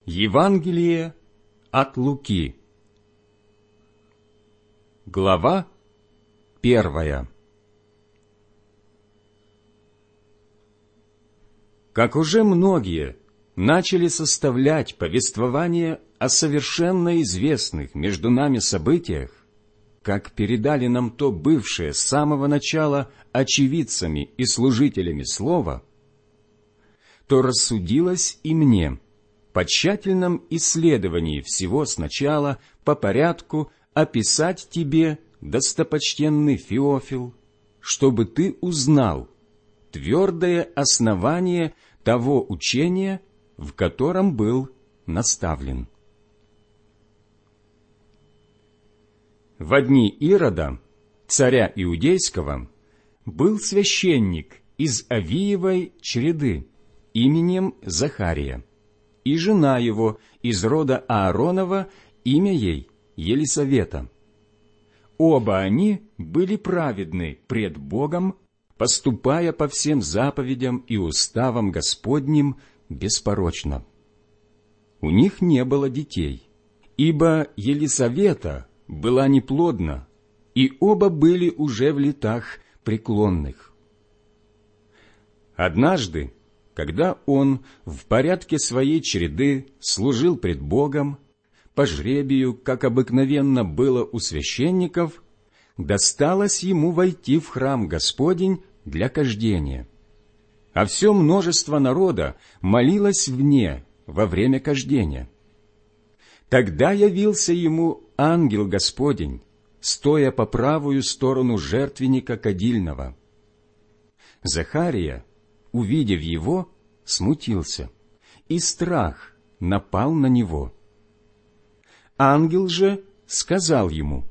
Евангелие от Луки. Глава 1. Как уже многие начали составлять повествование о совершенно известных между нами событиях, как передали нам то бывшие с самого начала очевидцами и служителями слова, то рассудилось и мне, по тщательном исследовании всего сначала, по порядку, описать тебе, достопочтенный Феофил, чтобы ты узнал твердое основание того учения, в котором был наставлен. В дни Ирода, царя Иудейского, был священник из Авиевой чреды именем Захария, и жена его из рода Ааронова, имя ей Елисавета. Оба они были праведны пред Богом, поступая по всем заповедям и уставам Господним беспорочно. У них не было детей, ибо Елисавета была неплодна, и оба были уже в летах преклонных. Однажды, когда он в порядке своей череды служил пред Богом, по жребию, как обыкновенно было у священников, досталось ему войти в храм Господень для кождения. А все множество народа молилось вне во время кождения. Тогда явился ему ангел Господень, стоя по правую сторону жертвенника кадильного. Захария, увидев его, смутился, и страх напал на него. Ангел же сказал ему: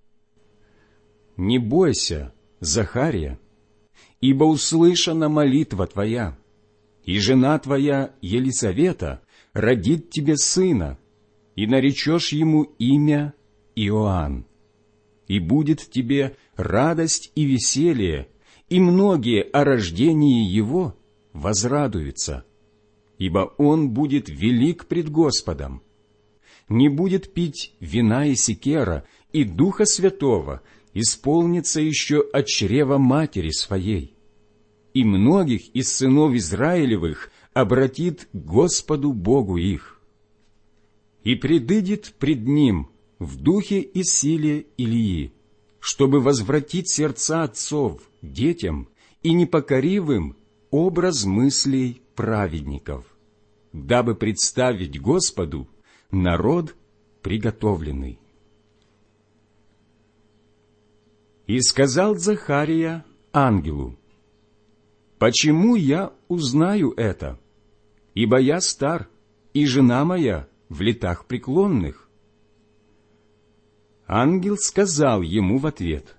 «Не бойся, Захария, ибо услышана молитва твоя, и жена твоя Елисавета родит тебе сына, и наречешь ему имя Иоанн. И будет тебе радость и веселье, и многие о рождении его возрадуются, ибо он будет велик пред Господом. Не будет пить вина и секера, и Духа Святого исполнится еще от чрева матери своей. И многих из сынов Израилевых обратит к Господу Богу их. И предыдет пред Ним в духе и силе Илии, чтобы возвратить сердца отцов детям и непокоривым образ мыслей праведников, дабы представить Господу народ приготовленный». И сказал Захария ангелу: «Почему я узнаю это? Ибо я стар, и жена моя в летах преклонных». Ангел сказал ему в ответ: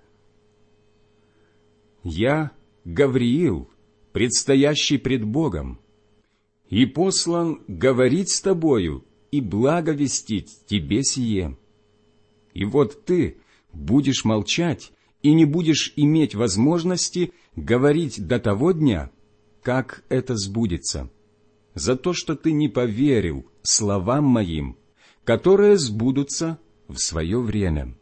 «Я Гавриил, предстоящий пред Богом, и послан говорить с тобою и благовестить тебе сие. И вот ты будешь молчать и не будешь иметь возможности говорить до того дня, как это сбудется, за то, что ты не поверил словам моим, которые сбудутся в свое время».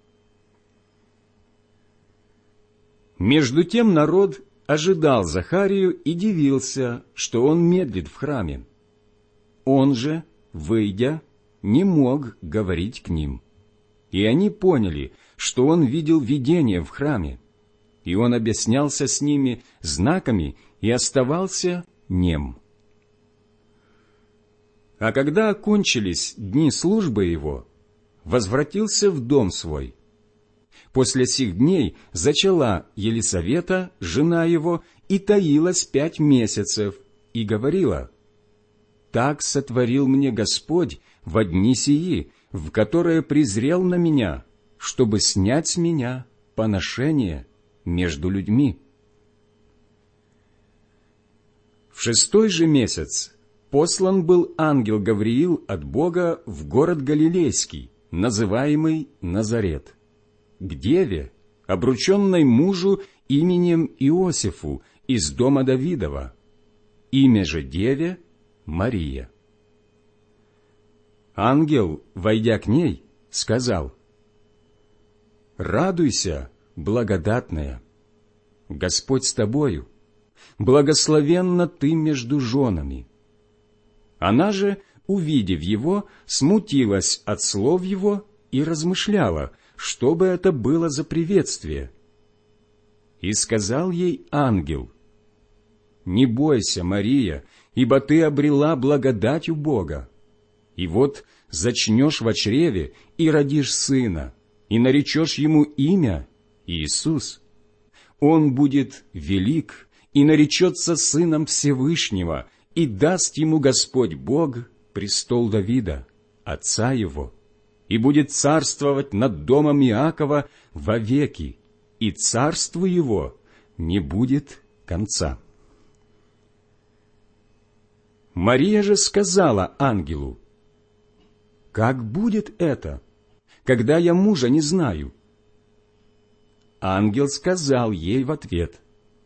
Между тем народ ожидал Захарию и дивился, что он медлит в храме. Он же, выйдя, не мог говорить к ним. И они поняли, что он видел видение в храме, и он объяснялся с ними знаками и оставался нем. А когда окончились дни службы его, возвратился в дом свой. После сих дней зачала Елисавета, жена его, и таилась 5 месяцев, и говорила: «Так сотворил мне Господь во дни сии, в которые презрел на меня, чтобы снять с меня поношение между людьми». В 6 же месяц послан был ангел Гавриил от Бога в город Галилейский, называемый Назарет, к деве, обрученной мужу именем Иосифу из дома Давидова, имя же деве Мария. Ангел, войдя к ней, сказал: «Радуйся, благодатная, Господь с тобою, благословенна ты между женами». Она же, увидев его, смутилась от слов его и размышляла, что бы это было за приветствие. И сказал ей ангел: «Не бойся, Мария, ибо ты обрела благодать у Бога. И вот зачнешь во чреве и родишь сына, и наречешь ему имя Иисус. Он будет велик и наречется сыном Всевышнего, и даст ему Господь Бог престол Давида, отца его, и будет царствовать над домом Иакова вовеки, и царству его не будет конца». Мария же сказала ангелу: «Как будет это, когда я мужа не знаю?» Ангел сказал ей в ответ: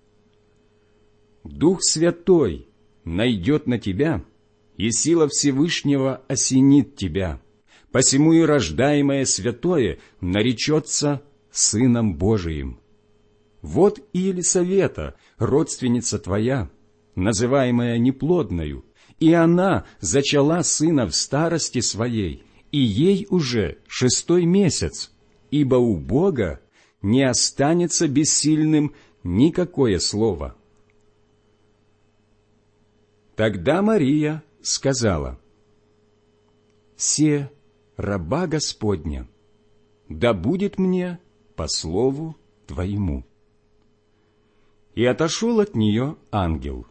«Дух Святой найдет на тебя, и сила Всевышнего осенит тебя, посему и рождаемое святое наречется Сыном Божиим. Вот и Елисавета, родственница твоя, называемая неплодною, и она зачала сына в старости своей, и ей уже 6-й месяц, ибо у Бога не останется бессильным никакое слово». Тогда Мария сказала: «Се раба Господня, да будет мне по слову Твоему». И отошел от нее ангел.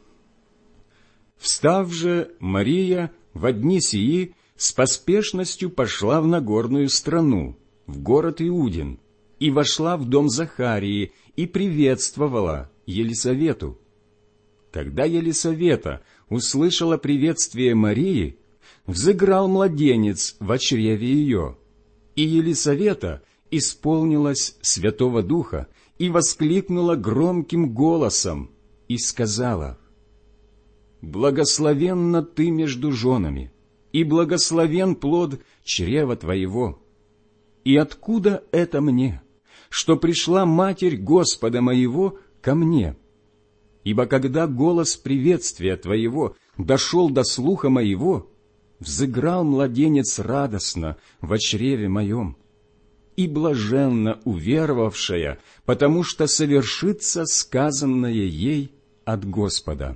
Встав же, Мария во дни сии с поспешностью пошла в Нагорную страну, в город Иудин, и вошла в дом Захарии и приветствовала Елисавету. Когда Елисавета услышала приветствие Марии, взыграл младенец во чреве ее, и Елисавета исполнилась Святого Духа и воскликнула громким голосом и сказала: «Благословенна ты между женами, и благословен плод чрева твоего. И откуда это мне, что пришла Матерь Господа моего ко мне? Ибо когда голос приветствия твоего дошел до слуха моего, взыграл младенец радостно во чреве моем. И блаженна уверовавшая, потому что совершится сказанное ей от Господа».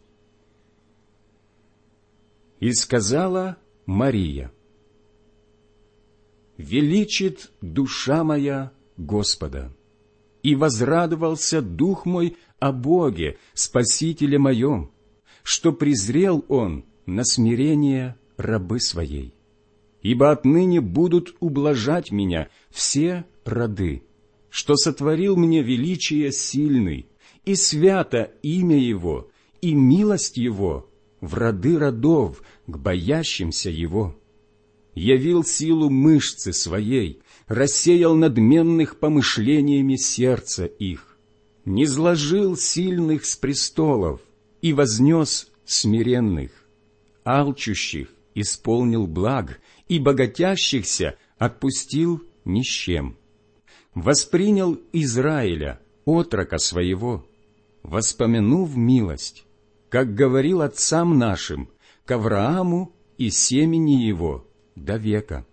И сказала Мария: «Величит душа моя Господа, и возрадовался дух мой о Боге, Спасителе моем, что презрел Он на смирение рабы своей. Ибо отныне будут ублажать меня все роды, что сотворил мне величие сильный, и свято имя Его, и милость Его в роды родов к боящимся Его. Явил силу мышцы своей, рассеял надменных помышлениями сердца их, низложил сильных с престолов и вознес смиренных, алчущих исполнил благ, и богатящихся отпустил ни с чем. Воспринял Израиля, отрока своего, воспомянув милость, как говорил отцам нашим, к Аврааму и семени его до века.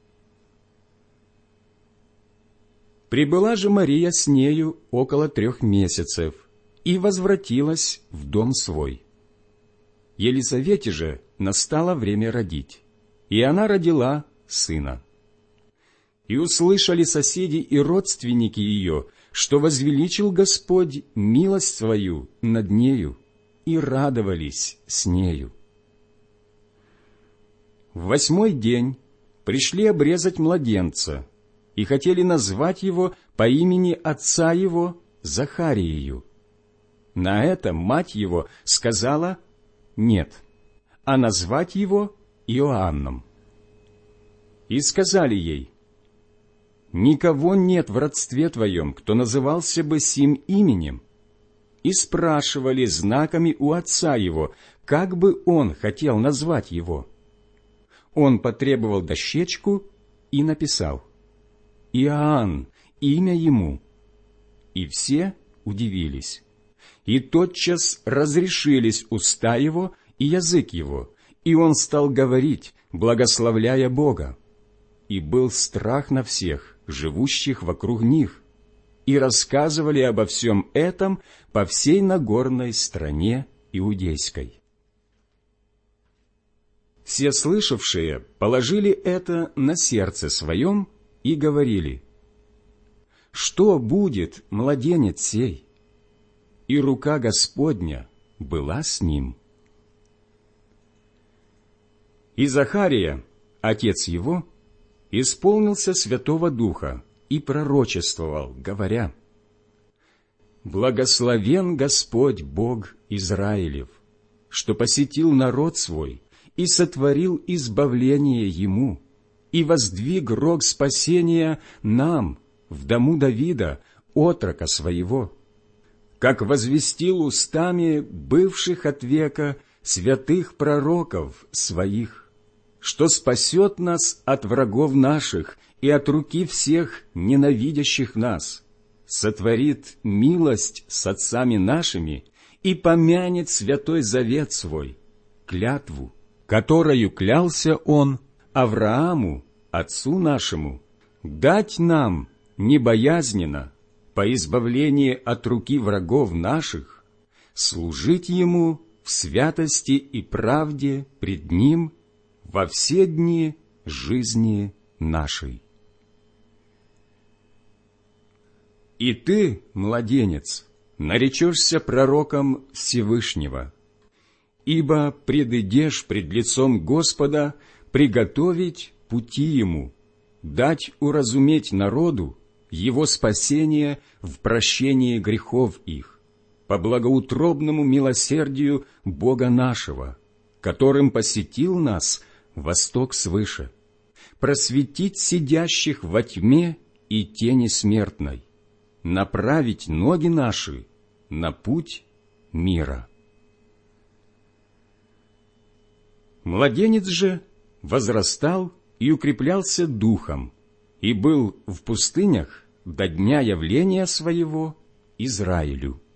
Прибыла же Мария с нею около 3 месяцев и возвратилась в дом свой. Елисавете же настало время родить, и она родила сына. И услышали соседи и родственники ее, что возвеличил Господь милость свою над нею, и радовались с нею. В 8-й день пришли обрезать младенца, и хотели назвать его по имени отца его Захариею. На это мать его сказала: «Нет, а назвать его Иоанном». И сказали ей: «Никого нет в родстве твоем, кто назывался бы сим именем». И спрашивали знаками у отца его, как бы он хотел назвать его. Он потребовал дощечку и написал: «Иоанн, имя ему». И все удивились. И тотчас разрешились уста его и язык его, и он стал говорить, благословляя Бога. И был страх на всех, живущих вокруг них, и рассказывали обо всем этом по всей Нагорной стране иудейской. Все слышавшие положили это на сердце своем и говорили: «Что будет младенец сей?» И рука Господня была с ним. И Захария, отец его, исполнился Святого Духа и пророчествовал, говоря: «Благословен Господь Бог Израилев, что посетил народ свой и сотворил избавление ему, и воздвиг рог спасения нам в дому Давида, отрока своего, как возвестил устами бывших от века святых пророков своих, что спасет нас от врагов наших и от руки всех ненавидящих нас, сотворит милость с отцами нашими и помянет святой завет свой, клятву, которою клялся он Аврааму, отцу нашему, дать нам небоязненно, по избавлении от руки врагов наших, служить Ему в святости и правде пред Ним во все дни жизни нашей. И ты, младенец, наречешься пророком Всевышнего, ибо предыдешь пред лицом Господа приготовить пути Ему, дать уразуметь народу Его спасение в прощении грехов их, по благоутробному милосердию Бога нашего, которым посетил нас восток свыше, просветить сидящих во тьме и тени смертной, направить ноги наши на путь мира». Младенец же возрастал и укреплялся духом, и был в пустынях до дня явления своего Израилю.